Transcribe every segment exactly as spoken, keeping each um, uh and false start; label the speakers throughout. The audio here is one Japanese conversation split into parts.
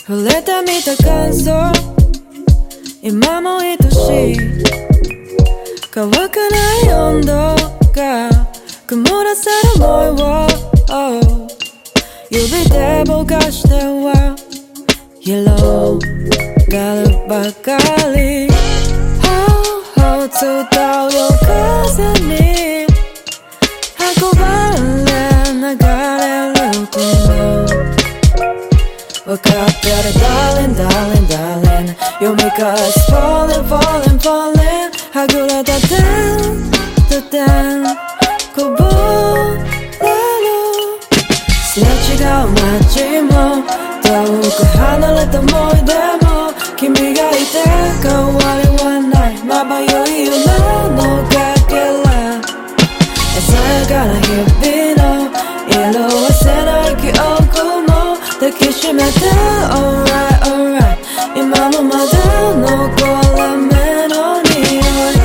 Speaker 1: 触れてみた感想今も愛しい乾かない温度が曇らせる想いを、oh、指でぼかしては広がるばかりほうほう伝うよ風に運ばれ流れる雲分かってる Darling, darling, darling You'll make us falling, falling, falling はぐれた点と点こぼれるすれ違う街も遠く離れた思い出も君がいて変わりはないまばゆい夢のかけら鮮やかな日々の色褪せない記憶も抱きしめて Alright, alright 今もまだ残る目の匂い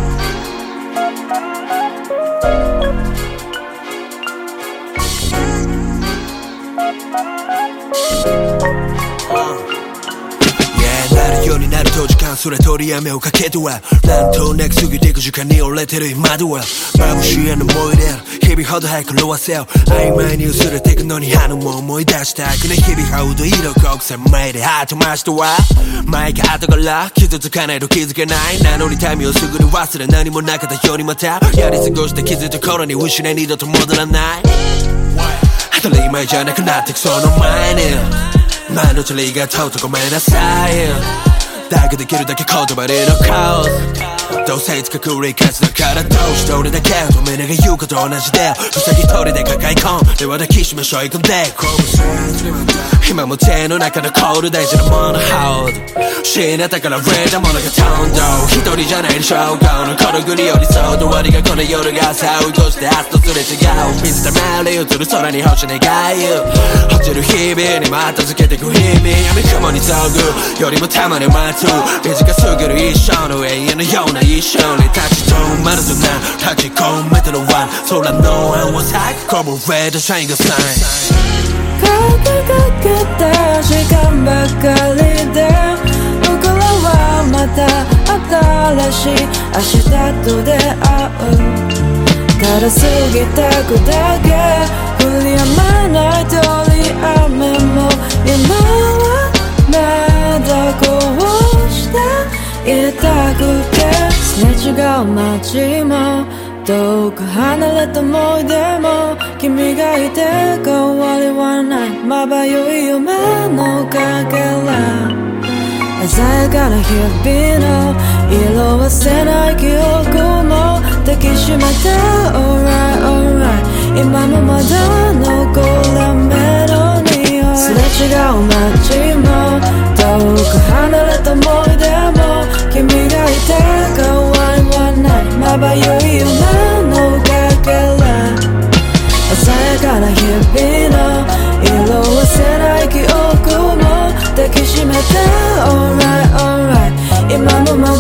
Speaker 2: なるようになると時間それ取りやめをかけてはなんとなく過ぎていく時間に折れてる今では眩しいあの思い出日々ほど早く色あせを曖昧に薄れていくのにあのも思い出したくね日々ほど色濃く鮮明でハート増しては前が後から傷つかないと気づけないなのにタイムをすぐに忘れ何もなかったようにまたやり過ごして気づいた頃に失い二度と戻らない当たり前じゃなくなってくその前に前のチャリがとうとごめんなさいだけできるだけ言葉で残すどうせいつか繰り返すだからどうして俺だけ止めなが言うこと同じでふさぎ一人で抱え込んでは抱きしめしょい込んで今も手の中のコール大事なもの hold 死ねたから触れたものが飛んだ一人じゃないでしょうこのこの国よりそうと割がこの夜が朝を越して明日とすれ違う水たまり映る空に星願い落ちる日々にまたづけてく日々闇雲に遭遇よりもたまに待つ短すぎる一生の永遠のような一生に立ち止まるとな立ち込めてるワン空の青を咲くこぼれたシャインがサイン
Speaker 1: かけかけた時間ばかりで僕らはまた新しい明日と出会うただ過ぎてくだけ降りやまない通り雨も今はまだこうしていたくてすれ違う街も遠く離れた思い出も君がいて変わりはないまばゆい夢のかけら鮮やかな日々の色褪せない記憶も抱きしめて Alright, alright 今もまだ残るメロディーすれ違う街も遠く離れた思い出も君がいて変わりはないまばゆい夢のかけら鮮やかな日々の色褪せない記憶も抱きしめて Alright, alright 今もま